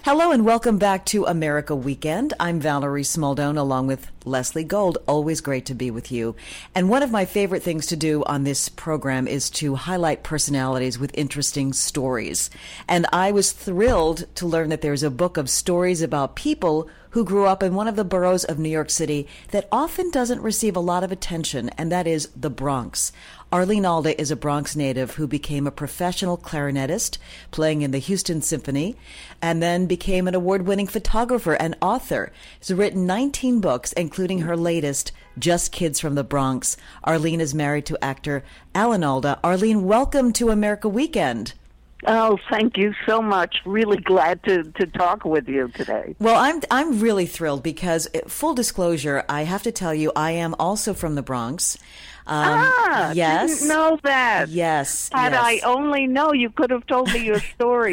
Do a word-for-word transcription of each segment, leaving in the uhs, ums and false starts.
Hello and welcome back to America Weekend. I'm Valerie Smaldone along with Leslie Gold. Always great to be with you. And one of my favorite things to do on this program is to highlight personalities with interesting stories. And I was thrilled to learn that there's a book of stories about people who grew up in one of the boroughs of New York City that often doesn't receive a lot of attention, and that is the Bronx. Arlene Alda is a Bronx native who became a professional clarinetist, playing in the Houston Symphony, and then became an award-winning photographer and author. She's written nineteen books, including her latest, Just Kids from the Bronx. Arlene is married to actor Alan Alda. Arlene, welcome to America Weekend. Oh, thank you so much. Really glad to, to talk with you today. Well, I'm I'm really thrilled because, full disclosure, I have to tell you, I am also from the Bronx. Um, ah, yes. Didn't know that. Yes. Had yes. I only know, you could have told me your story.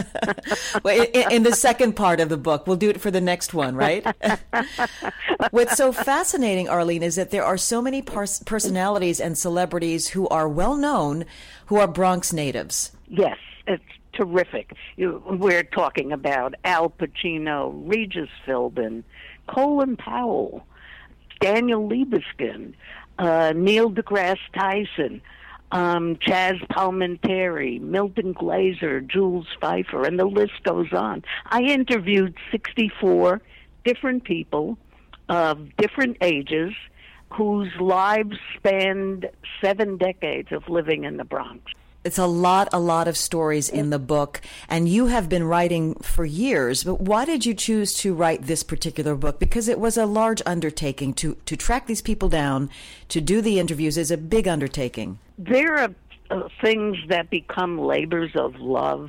Well, in, in the second part of the book, we'll do it for the next one, right? What's so fascinating, Arlene, is that there are so many pers- personalities and celebrities who are well known, who are Bronx natives. Yes. It's terrific. You, we're talking about Al Pacino, Regis Philbin, Colin Powell, Daniel Libeskind, uh, Neil deGrasse Tyson, um, Chaz Palminteri, Milton Glaser, Jules Pfeiffer, and the list goes on. I interviewed sixty-four different people of different ages whose lives spanned seven decades of living in the Bronx. It's a lot, a lot of stories in the book, and you have been writing for years, but why did you choose to write this particular book? Because it was a large undertaking. To, to track these people down, to do the interviews is a big undertaking. There are uh, things that become labors of love,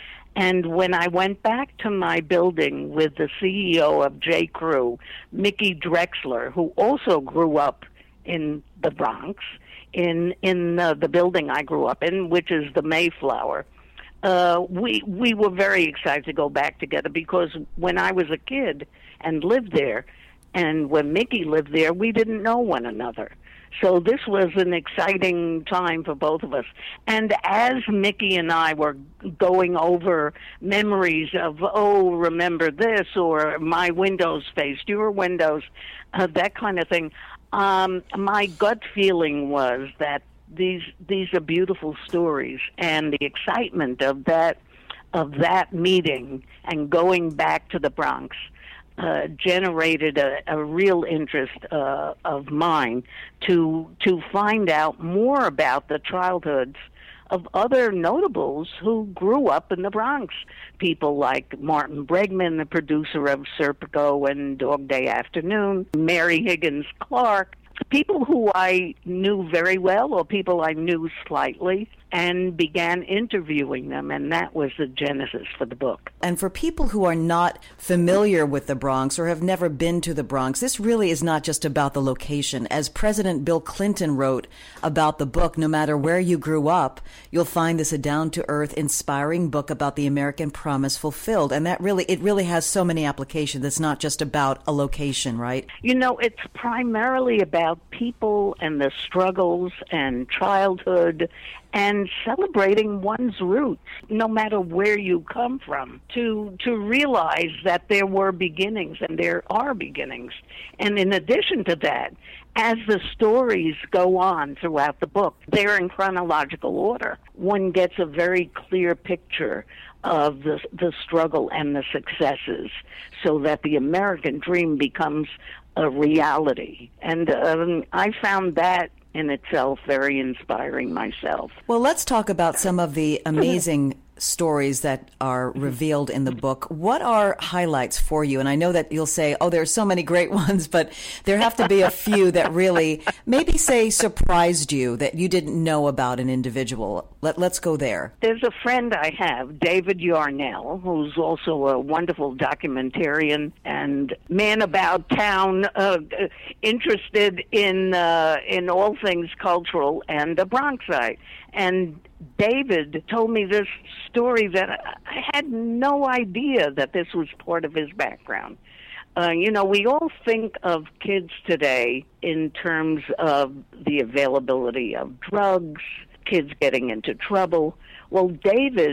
and when I went back to my building with the C E O of J. Crew, Mickey Drexler, who also grew up in the Bronx, in in uh, the building I grew up in, which is the Mayflower, uh, we we were very excited to go back together because when I was a kid and lived there, and when Mickey lived there, we didn't know one another. So this was an exciting time for both of us. And as Mickey and I were going over memories of, oh, remember this, or my windows faced your windows, uh, that kind of thing, Um, my gut feeling was that these these are beautiful stories, and the excitement of that of that meeting and going back to the Bronx uh, generated a, a real interest uh, of mine to to find out more about the childhoods of other notables who grew up in the Bronx. People like Martin Bregman, the producer of Serpico and Dog Day Afternoon, Mary Higgins Clark, people who I knew very well or people I knew slightly, and began interviewing them, and that was the genesis for the book. And for people who are not familiar with the Bronx or have never been to the Bronx, this really is not just about the location. As President Bill Clinton wrote about the book, no matter where you grew up, you'll find this a down-to-earth, inspiring book about the American promise fulfilled. And that really, it really has so many applications. It's not just about a location, right? You know, it's primarily about people and the struggles and childhood and celebrating one's roots, no matter where you come from, to to realize that there were beginnings and there are beginnings. And in addition to that, as the stories go on throughout the book, they're in chronological order. One gets a very clear picture of the the struggle and the successes so that the American dream becomes a reality. And um, I found that in itself very inspiring myself. Well, let's talk about some of the amazing stories that are revealed in the book. What are highlights for you? And I know that you'll say, oh, there's so many great ones, but there have to be a few that really maybe say surprised you that you didn't know about an individual. Let, let's go there. There's a friend I have, David Yarnell, who's also a wonderful documentarian and man about town, uh, interested in uh, in all things cultural and a Bronxite. And David told me this story that I had no idea that this was part of his background. Uh, you know, we all think of kids today in terms of the availability of drugs, kids getting into trouble. Well, David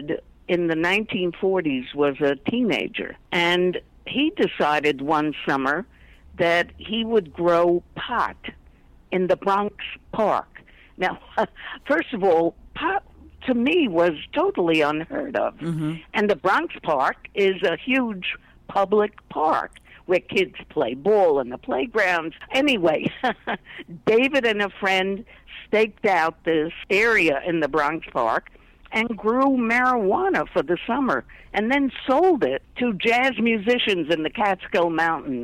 in the nineteen forties was a teenager, and he decided one summer that he would grow pot in the Bronx Park. Now, first of all, pot to me was totally unheard of. Mm-hmm. And the Bronx Park is a huge public park where kids play ball in the playgrounds. Anyway, David and a friend staked out this area in the Bronx Park and grew marijuana for the summer and then sold it to jazz musicians in the Catskill Mountains.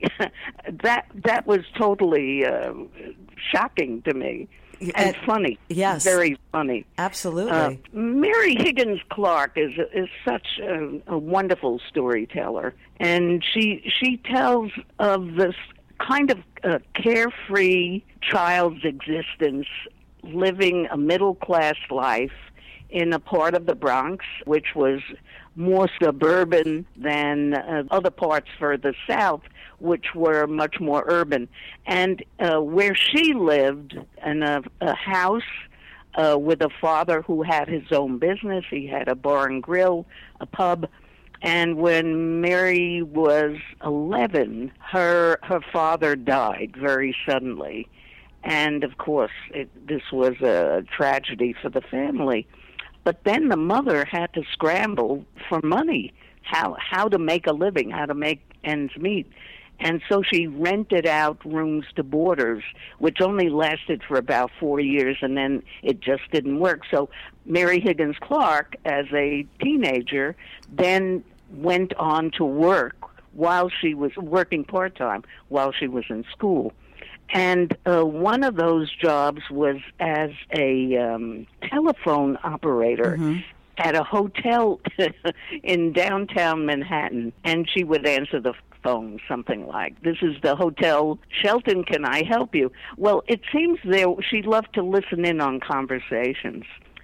that that was totally uh, shocking to me. And uh, funny. Yes. Very funny. Absolutely. Uh, Mary Higgins Clark is is such a, a wonderful storyteller. And she she tells of this kind of uh, carefree child's existence, living a middle-class life in a part of the Bronx, which was more suburban than uh, other parts further south, which were much more urban. And uh, where she lived in a, a house uh, with a father who had his own business, he had a bar and grill, a pub. And when Mary was eleven, her her father died very suddenly. And, of course, it, this was a tragedy for the family. But then the mother had to scramble for money, how how to make a living, how to make ends meet. And so she rented out rooms to boarders, which only lasted for about four years, and then it just didn't work. So Mary Higgins Clark, as a teenager, then went on to work while she was working part-time, while she was in school. And uh, one of those jobs was as a um, telephone operator mm-hmm. at a hotel in downtown Manhattan. And she would answer the phone, something like, "This is the Hotel Shelton, can I help you?" Well, it seems there she loved to listen in on conversations.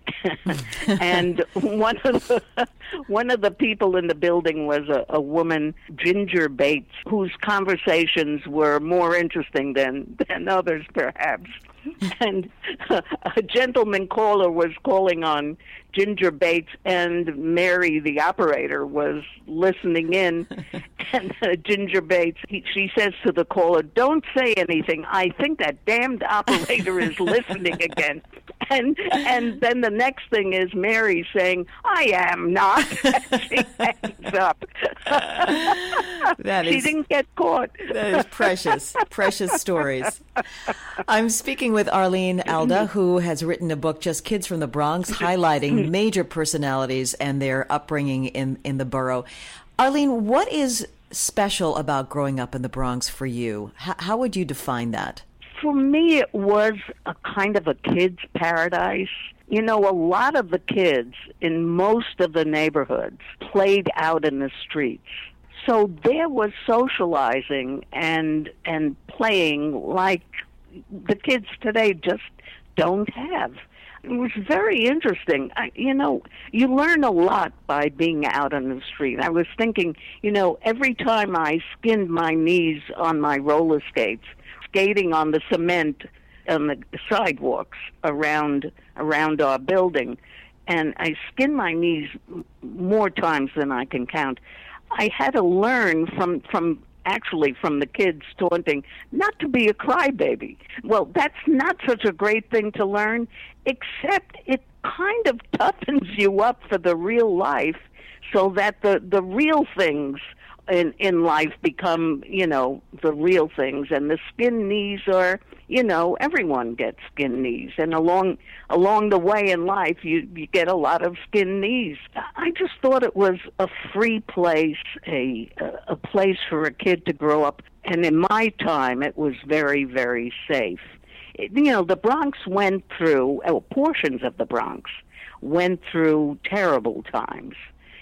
And one of the one of the people in the building was a, a woman, Ginger Bates, whose conversations were more interesting than than others, perhaps. And uh, a gentleman caller was calling on Ginger Bates, and Mary, the operator, was listening in. And uh, Ginger Bates, he, she says to the caller, "Don't say anything. I think that damned operator is listening again." And and then the next thing is Mary saying, "I am not." She hangs up. That she is, didn't get caught. That is precious, precious stories. I'm speaking with Arlene Alda, who has written a book, Just Kids from the Bronx, highlighting major personalities and their upbringing in, in the borough. Arlene, what is special about growing up in the Bronx for you? H- how would you define that? For me, it was a kind of a kid's paradise. You know, a lot of the kids in most of the neighborhoods played out in the streets. So there was socializing and and playing like the kids today just don't have. It was very interesting. I, you know, you learn a lot by being out on the street. I was thinking, you know, every time I skinned my knees on my roller skates, skating on the cement on the sidewalks around around our building, and I skinned my knees more times than I can count. I had to learn from from actually from the kids taunting not to be a crybaby. Well, that's not such a great thing to learn, except it kind of toughens you up for the real life, so that the the real things in in life become, you know, the real things. And the skin knees are, you know, everyone gets skin knees, and along along the way in life you you get a lot of skin knees. I just thought it was a free place, a a place for a kid to grow up, and in my time it was very, very safe. It, you know, the Bronx went through, well, portions of the Bronx went through terrible times.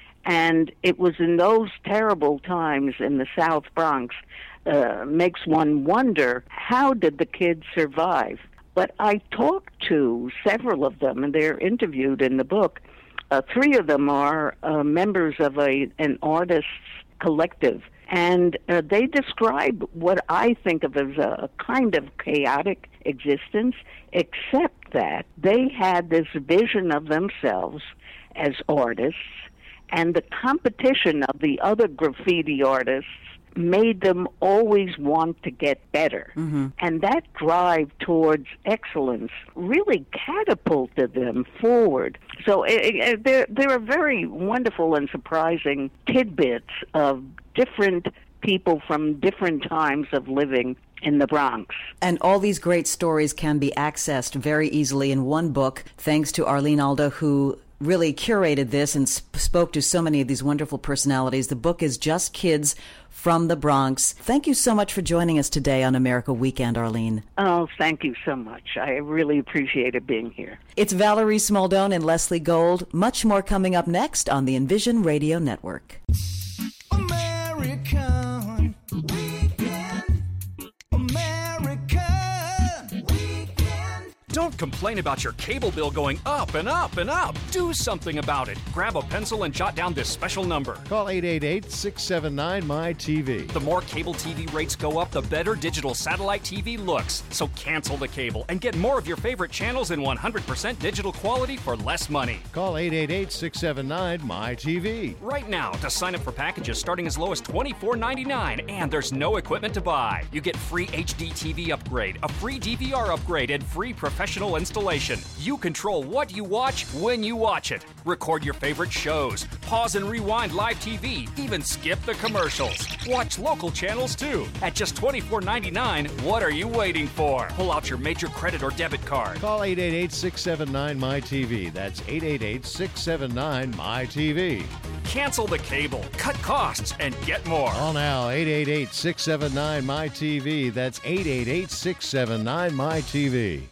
And it was in those terrible times in the South Bronx, uh, makes one wonder, how did the kids survive? But I talked to several of them, and they're interviewed in the book. Uh, three of them are uh, members of a an artists' collective, and uh, they describe what I think of as a, a kind of chaotic existence, except that they had this vision of themselves as artists, and the competition of the other graffiti artists made them always want to get better. Mm-hmm. And that drive towards excellence really catapulted them forward. So it, it, there, there are very wonderful and surprising tidbits of different people from different times of living in the Bronx. And all these great stories can be accessed very easily in one book, thanks to Arlene Alda, who really curated this and sp- spoke to so many of these wonderful personalities. The book is Just Kids from the Bronx. Thank you so much for joining us today on America Weekend, Arlene. Oh, thank you so much. I really appreciated being here. It's Valerie Smaldone and Leslie Gold. Much more coming up next on the Envision Radio Network. American Weekend. American Weekend. Don't complain about your cable bill going up and up and up. Do something about it. Grab a pencil and jot down this special number. Call eight eight eight, six seven nine, M Y T V. The more cable T V rates go up, the better digital satellite T V looks. So cancel the cable and get more of your favorite channels in one hundred percent digital quality for less money. Call eight eight eight, six seven nine, M Y T V. Right now, to sign up for packages starting as low as twenty-four ninety-nine, and there's no equipment to buy. You get free H D T V upgrade, a free D V R upgrade, and free professional installation. You control what you watch when you watch it. Record your favorite shows, pause and rewind live T V, even skip the commercials. Watch local channels too. At just twenty-four ninety-nine, what are you waiting for? Pull out your major credit or debit card. Call eight eight eight, six seven nine, M Y T V. That's eight eight eight, six seven nine, M Y T V. Cancel the cable, cut costs, and get more. Call now, eight eight eight, six seven nine, M Y T V. That's eight eight eight, six seven nine, M Y T V.